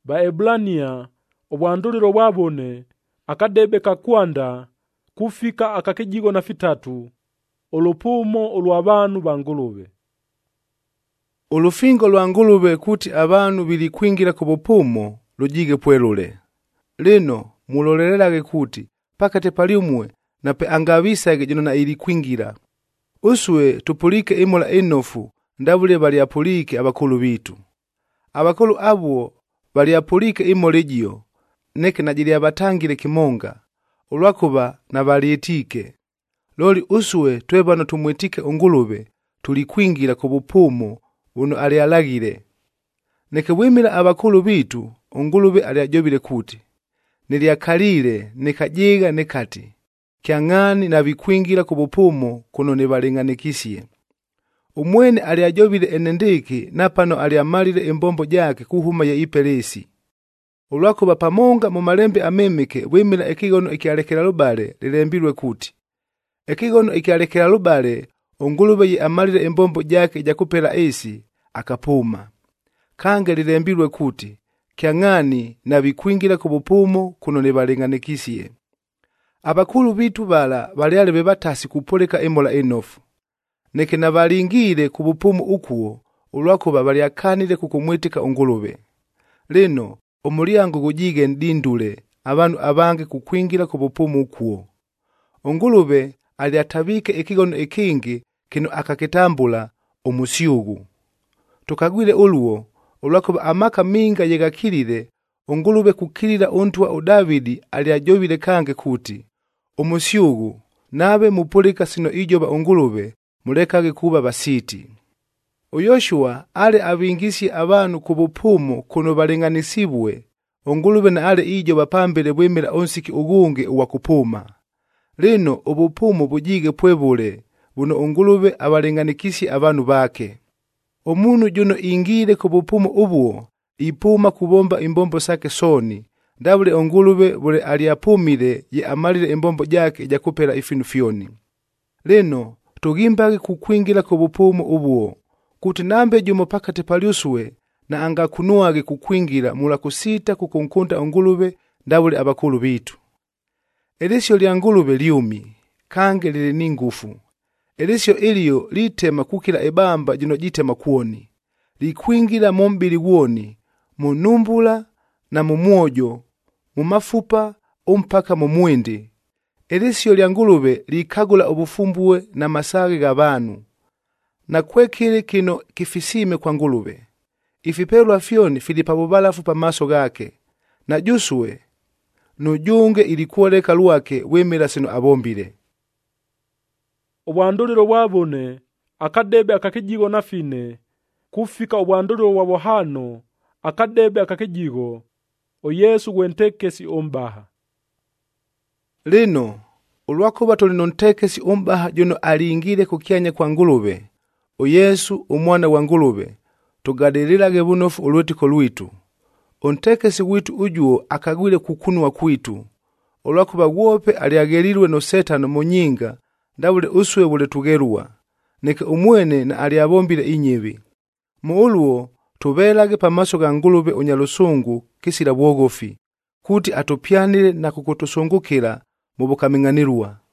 Baebrania obwanduliro bwabone akadebe kakwanda kufika akakijigo na fitatu olupumo olw'abantu bangulube. Ulufingo lwa ngulube kuti abantu bili kwingira ku bupumo lujige pwelule. Lino mulolelelage kuti pakate paliumwe na pe angabisage jino na ili kwingira. Uswe tupulike imola enofu ndabule bali apulike abakulu bitu. Abakulu abo bali apulike imola ejio neke najili abatangire kimonga ulwakuba na balietike. Loli uswe twebano tumwetike ungulube tuli kwingira ku bupumo buno alialagire. Neke bwimila abakulu bitu ungulube aliajobile kuti niliakalile nekajiga nekati kiang'ani na bikwingira ku bupumo kuno nibalinganikisye. Umwene aliajobile enendiki napano aliamalile imbombo jake kuhuma ya ipelesi. Ulwakuba pamonga mu malembe amemeke bwimila ekigono ikialekela lubale lilembilwe kuti ekigono ikialekela lubale ungulube ye amalile imbombo jake jakupela esi akapuma. Kange lilembilwe kuti kiang'ani na bikwingira ku bupumo kuno nibalinganikisye. Abakulu bitu bala baliale bebatasi kupoleka imola enofu. Neke na balingire ku bupumo ukuo ulwakuba baliakanile kukumwetika ungulube. Lino omulyango gujige ndindule abantu abange kukwingira ku bupumo ukuo. Ungulube aliatabike ekigono ekingi kino akakitambula omusyugu. Tukagwile ulwo ulwakuba amaka minga yegakilile ungulube kukilila untwa udavidi aliajobile kange kuti umusyugu nabe mupulika sino ijoba ungulube mulekage kuba basiti. Uyoshua ale abingisye abantu ku bupumo kuno balinganisibwe ungulube na ale ijoba pambele bwimila onsiki ugunge uwakupuma. Lino ubupumo bujige pwebule buno ungulube abalinganikisye abantu bake. Omunu juno ingire ku bupumo ubuo ipuma kubomba imbombo sake soni ndabule ungulube bule aliapumile ye amalile imbombo jake jakupela ifinu fyoni. Lino tugimbage kukwingira ku bupumo ubuo kuti nambe jumo pakate paliuswe na angakunuage kukwingira mula kusita kukunkunta ungulube ndabule abakulu bitu. Elisyo lya ngulube liumi kange lili ningufu. Elisyo ilio litema kukila ebamba jino jitema kuoni. Likwingira mumbili woni, munumbula na mumwojo, mumafupa umpaka mumwindi. Elisyo lya ngulube likagula obufumbuwe na masage g'abantu. Na kwekile kino kifisime kwa ngulube. Ifipelwa fyoni filipa bubalafu pa maso gake. Na jusue, nujunge ilikuoleka luake wemela sino abombile. Obwanduliro bwabone akadebe akakijigo na fine kufika obwanduliro wabohano akadebe akakijigo o Yesu gwentekesi ombaha. Lino ulwakuba tulino ntekesi ombaha juno alingire kukyanya kwa ngulube o Yesu umwana wa ngulube tugadililage bunofu ulwetiko lwitu. Ontekesi witu ujuo akagwile kukunwa kwitu ulwakuba wope aliagelilwe no Setano munyinga ndabule uswe bule tugerua neke umwene na aliabombile inyebi. Muulwo tubelage pamaso ga ngulube onyalusungu kisila bwogofi kuti atupyanile na kukutusungukila mu bukaming'anirwa.